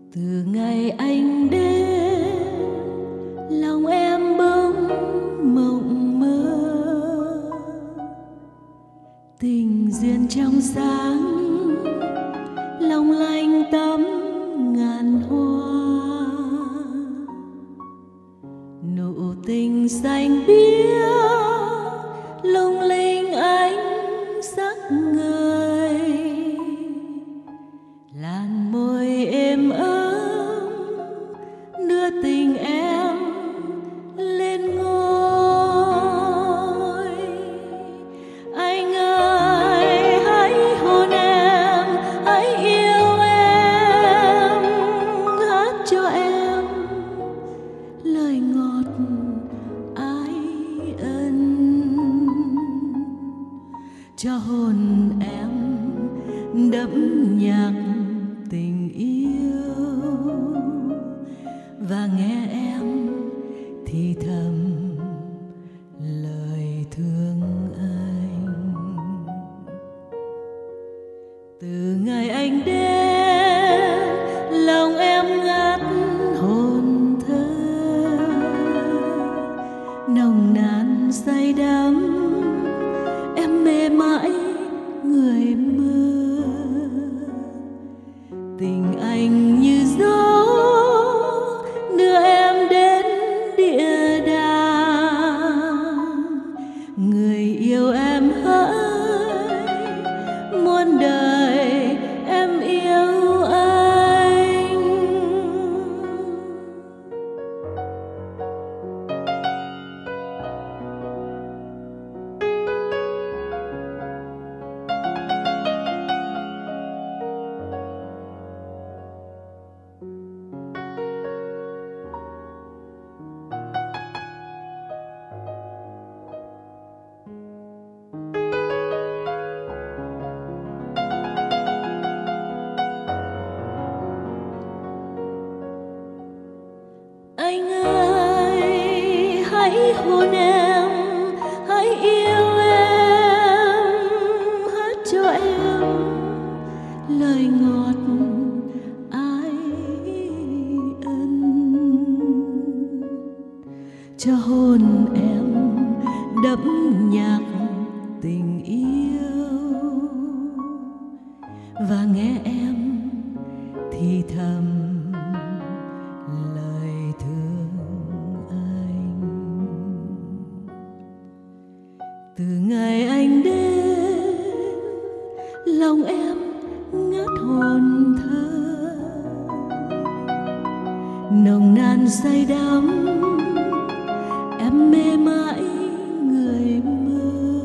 Từ ngày anh đến, lòng em bỗng mộng mơ, tình duyên trong sáng long lanh tắm ngàn hoa, nụ tình xanh biếc lung linh ánh sắc người, làn môi êm ấm đưa tình em lên ngôi. Anh ơi hãy hôn em, hãy yêu em, hát cho em lời ngọt ái ân, cho hồn em đẫm nhạc tình yêu và nghe em thì thầm lời thương anh. Từ ngày anh đến, lòng em ngát hồn thơ, nồng nàn say đắm em mê mãi người mơ. Tình anh như gió đưa em đến địa đàng, người yêu em hỡi muôn đời em yêu anh. Anh ơi hãy hôn em, hãy yêu em, hát cho em lời ngọt ái ân, cho hồn em đẫm nhạc tình yêu và nghe em thì thầm lời thương anh. Từ ngày anh đến, lòng em ngát hồn thơ, nồng nàn say đắm em mê mãi người mơ.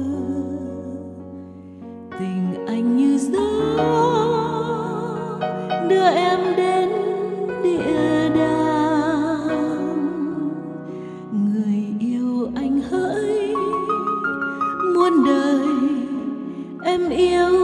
Tình anh như gió đưa em đến địa đàng, người yêu anh hỡi muôn đời em yêu